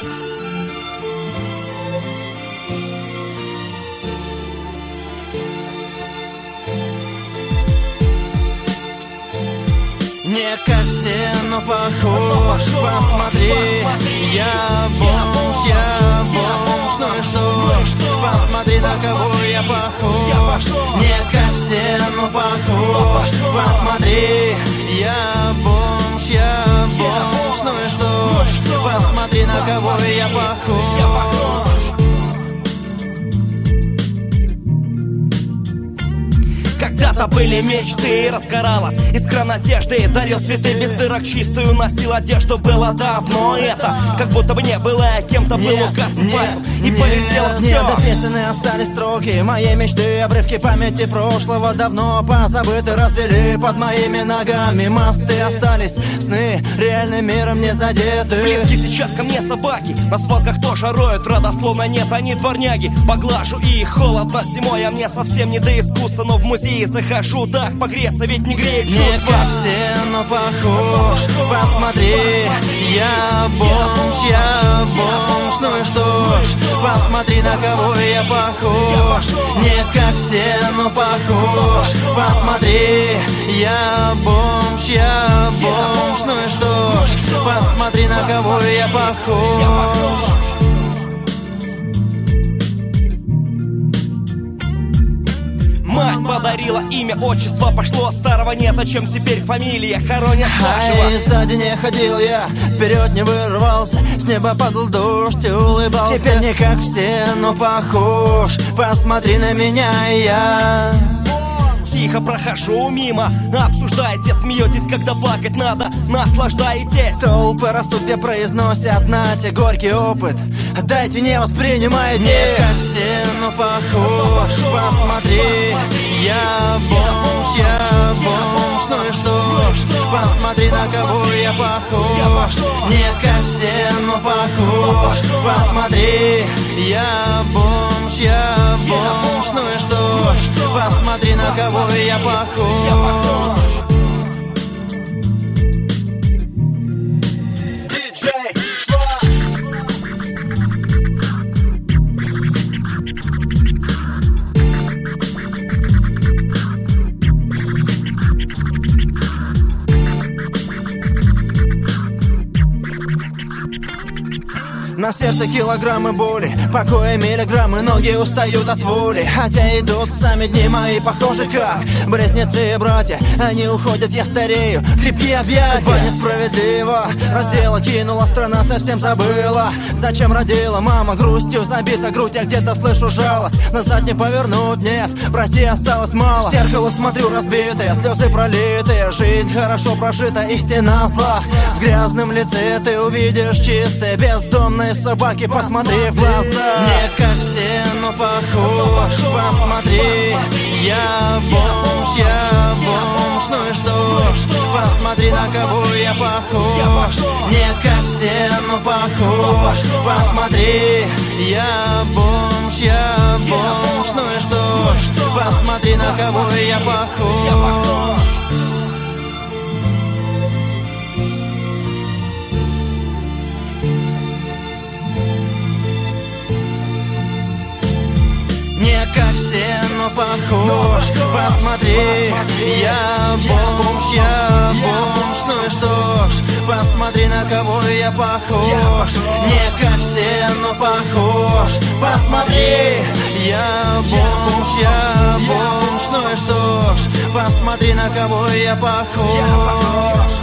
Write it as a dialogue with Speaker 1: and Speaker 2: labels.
Speaker 1: Не как все, но похож. Посмотри, я бомж, ну и что? Посмотри, на кого я похож. Не как все, но похож. Посмотри, я бомж, ну и что? Посмотри, на кого я похож.
Speaker 2: Когда-то были мечты, разгоралась искра надежды. Дарил цветы без дырок чистую, носил одежду. Было давно это, как будто бы не было, а кем-то был указан пальцем. И полетело все.
Speaker 1: Недописанные остались строки моей мечты, обрывки памяти прошлого давно позабыты, развели под моими ногами мосты. Остались сны, реальным миром не задеты.
Speaker 2: Близки сейчас ко мне собаки, на свалках тоже роют. Родословно нет, они дворняги. Поглажу и холодно зимой, а мне совсем не до искусства. Но в музей захожу так погреться, ведь не греет чувства.
Speaker 1: Не как все, но похож. Посмотри, я бомж, ну и что? Посмотри, на кого я похож. Не как все, но похож. Посмотри, я бомж, ну и что? Посмотри, на кого я похож.
Speaker 2: Мать подарила имя, отчество пошло старого, незачем теперь фамилия, хоронят заживо.
Speaker 1: И сзади не ходил я, вперед не вырвался, с неба падал дождь и улыбался. Теперь не как все, но похож. Посмотри на меня, я
Speaker 2: тихо прохожу мимо, обсуждаете, смеетесь, когда плакать надо, наслаждаетесь.
Speaker 1: Толпы растут, где произносят нате горький опыт. Дайте, не воспринимайте. Не как все, но похож. Посмотри, я бомж, ну и что? Посмотри, на кого я похож. Не как все, но похож. Посмотри, я бомж, ну и что? Посмотри, на кого я похож. На сердце килограммы боли, покоя миллиграммы, ноги устают от воли. Хотя идут сами дни мои, похожи как близнецы и братья. Они уходят, я старею, крепкие объятия. Судьба несправедлива, раздела кинула, страна совсем забыла. Зачем родила мама, грустью забита грудь, я где-то слышу жалость. Назад не повернуть, нет, прости, осталось мало. В зеркало смотрю разбитые, слезы пролитые. Жизнь хорошо прожита, истина зла. В грязном лице ты увидишь чистые бездомные собаки, посмотри в глаза. Не как все, но похож. Посмотри, я бомж, ну и что? Посмотри, на кого я похож. Не как все, но похож. Посмотри, я бомж, ну и что? Посмотри, на кого я похож. Не как все, но похож. Посмотри, я бомж, ну и что ж? Посмотри, на кого я похож. Не как все, но похож. Посмотри, я бомж, ну и что ж? Посмотри, на кого я похож.